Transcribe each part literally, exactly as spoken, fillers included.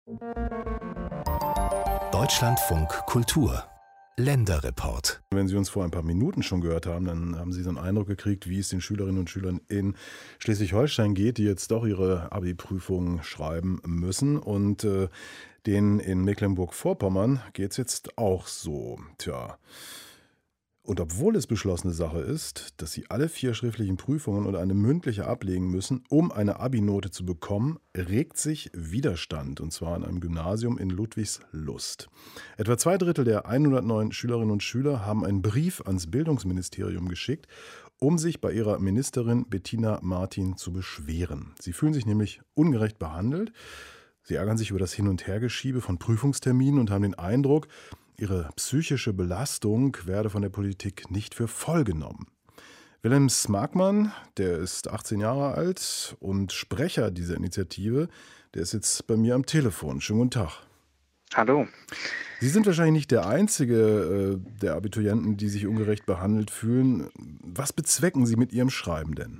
Deutschlandfunk Kultur Länderreport. Wenn Sie uns vor ein paar Minuten schon gehört haben, dann haben Sie so einen Eindruck gekriegt, wie es den Schülerinnen und Schülern in Schleswig-Holstein geht, die jetzt doch ihre Abi-Prüfungen schreiben müssen. Und äh, denen in Mecklenburg-Vorpommern geht es jetzt auch so. Tja. Und obwohl es beschlossene Sache ist, dass sie alle vier schriftlichen Prüfungen und eine mündliche ablegen müssen, um eine Abi-Note zu bekommen, regt sich Widerstand, und zwar an einem Gymnasium in Ludwigslust. Etwa zwei Drittel der hundertneun Schülerinnen und Schüler haben einen Brief ans Bildungsministerium geschickt, um sich bei ihrer Ministerin Bettina Martin zu beschweren. Sie fühlen sich nämlich ungerecht behandelt. Sie ärgern sich über das Hin- und Hergeschiebe von Prüfungsterminen und haben den Eindruck, ihre psychische Belastung werde von der Politik nicht für voll genommen. Wilhelm Smarkmann, der ist achtzehn Jahre alt und Sprecher dieser Initiative, der ist jetzt bei mir am Telefon. Schönen guten Tag. Hallo. Sie sind wahrscheinlich nicht der einzige äh, der Abiturienten, die sich ungerecht behandelt fühlen. Was bezwecken Sie mit Ihrem Schreiben denn?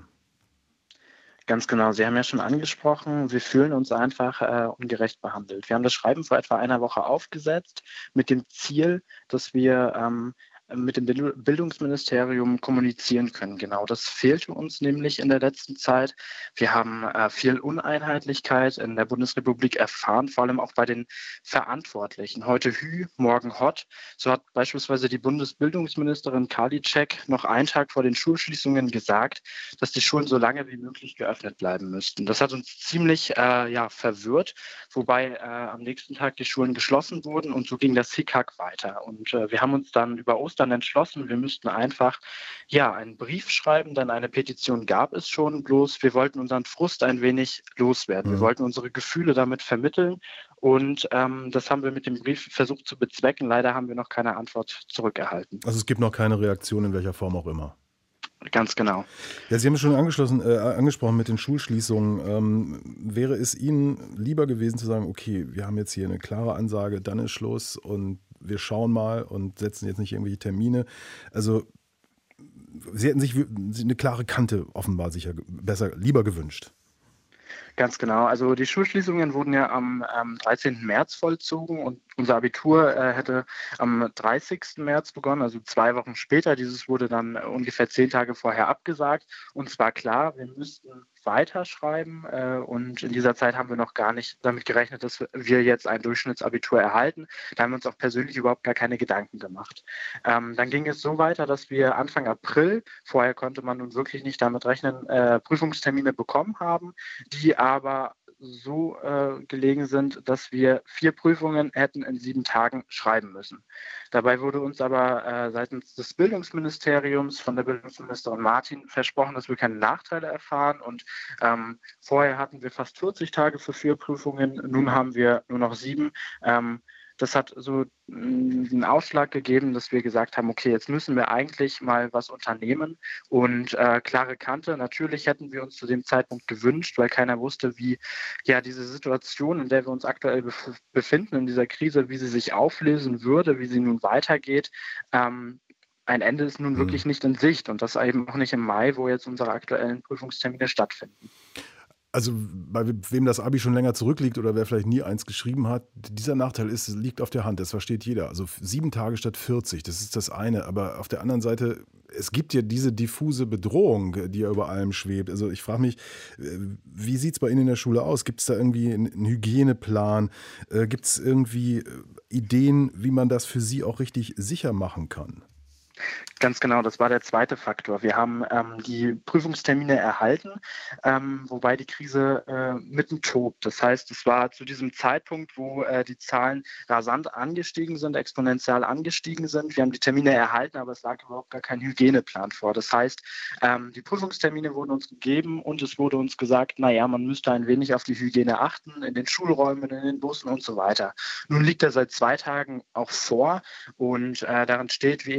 Ganz genau, Sie haben ja schon angesprochen, wir fühlen uns einfach äh, ungerecht behandelt. Wir haben das Schreiben vor etwa einer Woche aufgesetzt mit dem Ziel, dass wir ähm, mit dem Bildungsministerium kommunizieren können. Genau, das fehlte uns nämlich in der letzten Zeit. Wir haben äh, viel Uneinheitlichkeit in der Bundesrepublik erfahren, vor allem auch bei den Verantwortlichen. Heute Hü, morgen Hott. So hat beispielsweise die Bundesbildungsministerin Karliczek noch einen Tag vor den Schulschließungen gesagt, dass die Schulen so lange wie möglich geöffnet bleiben müssten. Das hat uns ziemlich äh, ja, verwirrt, wobei äh, am nächsten Tag die Schulen geschlossen wurden und so ging das Hickhack weiter. Und äh, wir haben uns dann über Ostern dann entschlossen, wir müssten einfach ja einen Brief schreiben, denn eine Petition gab es schon, bloß wir wollten unseren Frust ein wenig loswerden. Wir Mhm. wollten unsere Gefühle damit vermitteln und ähm, das haben wir mit dem Brief versucht zu bezwecken. Leider haben wir noch keine Antwort zurückerhalten. Also es gibt noch keine Reaktion in welcher Form auch immer. Ganz genau. Ja, Sie haben es schon angeschlossen, äh, angesprochen mit den Schulschließungen. Ähm, wäre es Ihnen lieber gewesen zu sagen, okay, wir haben jetzt hier eine klare Ansage, dann ist Schluss und wir schauen mal und setzen jetzt nicht irgendwelche Termine. Also Sie hätten sich eine klare Kante offenbar sicher besser, lieber gewünscht. Ganz genau. Also die Schulschließungen wurden ja am ähm, dreizehnten März vollzogen und unser Abitur äh, hätte am dreißigsten März begonnen, also zwei Wochen später. Dieses wurde dann äh, ungefähr zehn Tage vorher abgesagt. Uns war klar, wir müssten weiterschreiben äh, und in dieser Zeit haben wir noch gar nicht damit gerechnet, dass wir jetzt ein Durchschnittsabitur erhalten. Da haben wir uns auch persönlich überhaupt gar keine Gedanken gemacht. Ähm, dann ging es so weiter, dass wir Anfang April, vorher konnte man nun wirklich nicht damit rechnen, äh, Prüfungstermine bekommen haben, die aber so äh, gelegen sind, dass wir vier Prüfungen hätten in sieben Tagen schreiben müssen. Dabei wurde uns aber äh, seitens des Bildungsministeriums von der Bildungsministerin Martin versprochen, dass wir keine Nachteile erfahren und ähm, vorher hatten wir fast vierzig Tage für vier Prüfungen, nun haben wir nur noch sieben. Ähm, Das hat so einen Ausschlag gegeben, dass wir gesagt haben, okay, jetzt müssen wir eigentlich mal was unternehmen und äh, klare Kante. Natürlich hätten wir uns zu dem Zeitpunkt gewünscht, weil keiner wusste, wie ja diese Situation, in der wir uns aktuell bef- befinden, in dieser Krise, wie sie sich auflösen würde, wie sie nun weitergeht. Ähm, ein Ende ist nun Mhm. wirklich nicht in Sicht und das eben auch nicht im Mai, wo jetzt unsere aktuellen Prüfungstermine stattfinden. Also bei wem das Abi schon länger zurückliegt oder wer vielleicht nie eins geschrieben hat, dieser Nachteil ist, liegt auf der Hand, das versteht jeder. Also sieben Tage statt vierzig, das ist das eine. Aber auf der anderen Seite, es gibt ja diese diffuse Bedrohung, die ja über allem schwebt. Also ich frage mich, äh, wie sieht es bei Ihnen in der Schule aus? Gibt es da irgendwie einen einen Hygieneplan? Äh, Gibt es irgendwie äh, Ideen, wie man das für Sie auch richtig sicher machen kann? Ganz genau, das war der zweite Faktor. Wir haben ähm, die Prüfungstermine erhalten, ähm, wobei die Krise äh, mitten tobt. Das heißt, es war zu diesem Zeitpunkt, wo äh, die Zahlen rasant angestiegen sind, exponentiell angestiegen sind. Wir haben die Termine erhalten, aber es lag überhaupt gar kein Hygieneplan vor. Das heißt, ähm, die Prüfungstermine wurden uns gegeben und es wurde uns gesagt, naja, man müsste ein wenig auf die Hygiene achten, in den Schulräumen, in den Bussen und so weiter. Nun liegt er seit zwei Tagen auch vor und äh, darin steht, wie ähnlich auch in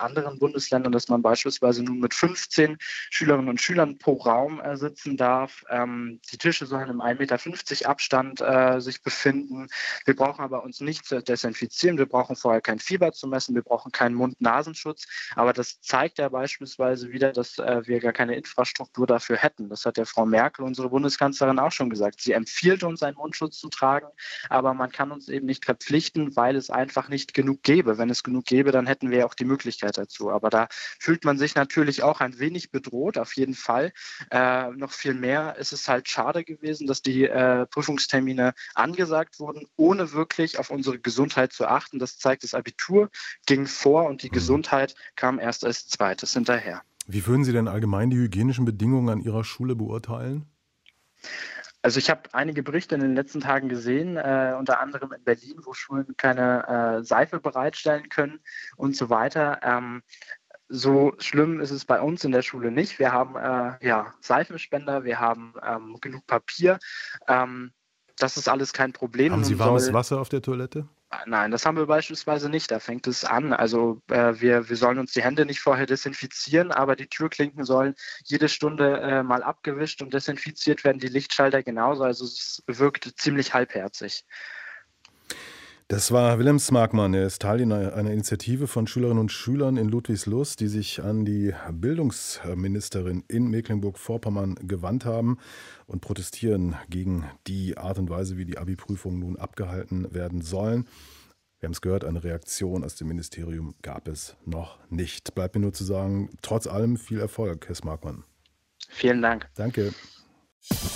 anderen Bundesländern, dass man beispielsweise nun mit fünfzehn Schülerinnen und Schülern pro Raum äh, sitzen darf. Ähm, die Tische sollen im ein Meter fünfzig Abstand äh, sich befinden. Wir brauchen aber uns nicht zu desinfizieren. Wir brauchen vorher kein Fieber zu messen. Wir brauchen keinen Mund-Nasenschutz. Aber das zeigt ja beispielsweise wieder, dass äh, wir gar keine Infrastruktur dafür hätten. Das hat ja Frau Merkel, unsere Bundeskanzlerin, auch schon gesagt. Sie empfiehlt uns, einen Mundschutz zu tragen, aber man kann uns eben nicht verpflichten, weil es einfach nicht genug gäbe. Wenn es genug gäbe, dann hätten wir ja auch die Möglichkeit dazu. Aber da fühlt man sich natürlich auch ein wenig bedroht, auf jeden Fall. Äh, noch viel mehr ist es halt schade gewesen, dass die äh, Prüfungstermine angesagt wurden, ohne wirklich auf unsere Gesundheit zu achten. Das zeigt, das Abitur ging vor und die Gesundheit kam erst als zweites hinterher. Wie würden Sie denn allgemein die hygienischen Bedingungen an Ihrer Schule beurteilen? Also ich habe einige Berichte in den letzten Tagen gesehen, äh, unter anderem in Berlin, wo Schulen keine äh, Seife bereitstellen können und so weiter. Ähm, so schlimm ist es bei uns in der Schule nicht. Wir haben äh, ja, Seifenspender, wir haben ähm, genug Papier. Ähm, das ist alles kein Problem. Haben Sie warmes Wasser auf der Toilette? Nein, das haben wir beispielsweise nicht. Da fängt es an. Also äh, wir, wir sollen uns die Hände nicht vorher desinfizieren, aber die Türklinken sollen jede Stunde äh, mal abgewischt und desinfiziert werden, die Lichtschalter genauso. Also es wirkt ziemlich halbherzig. Das war Willem Smarkmann. Er ist Teil einer Initiative von Schülerinnen und Schülern in Ludwigslust, die sich an die Bildungsministerin in Mecklenburg-Vorpommern gewandt haben und protestieren gegen die Art und Weise, wie die Abi-Prüfungen nun abgehalten werden sollen. Wir haben es gehört, eine Reaktion aus dem Ministerium gab es noch nicht. Bleibt mir nur zu sagen, trotz allem viel Erfolg, Herr Smarkmann. Vielen Dank. Danke.